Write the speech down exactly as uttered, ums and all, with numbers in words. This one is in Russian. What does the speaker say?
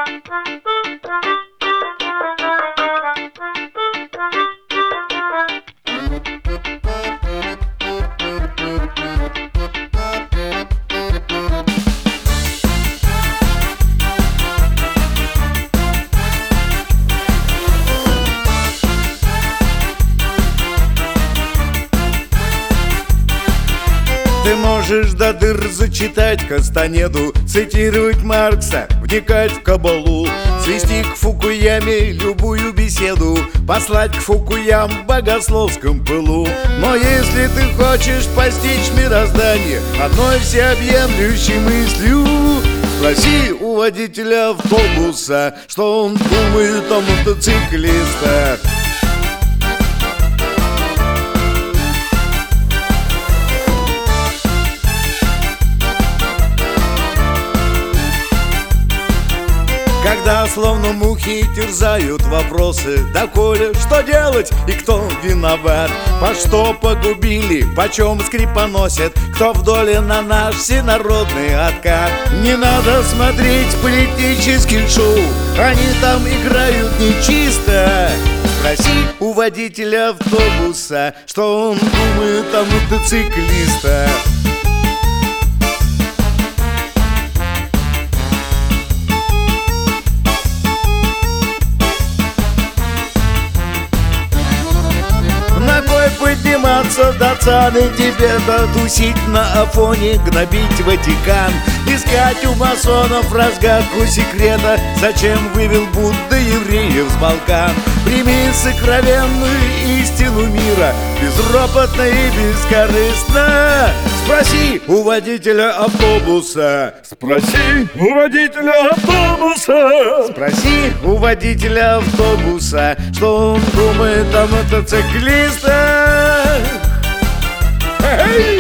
Ты можешь до дыр зачитать Кастанеду, цитировать Маркса, вникать в кабалу, свести к Фукуяме любую беседу, послать к Фукуям в богословском пылу. Но если ты хочешь постичь мироздание одной всеобъемлющей мыслью, спроси у водителя автобуса, что он думает о мотоциклистах. Когда словно мухи терзают вопросы: доколе, что делать и кто виноват? По что погубили, почем скрипоносят, кто в доле на наш всенародный откат? Не надо смотреть политических шоу, они там играют нечисто. Спроси у водителя автобуса, что он думает о мотоциклистах. Подниматься до цаны Тибета, тусить на Афоне, гнобить Ватикан, искать у масонов разгадку секрета, зачем вывел Будда евреев с Балкан. Прими сокровенную истину мира, безропотно и бескорыстно. Спроси у водителя автобуса, спроси у водителя автобуса, спроси у водителя автобуса, что он думает о мотоциклистах. Hey!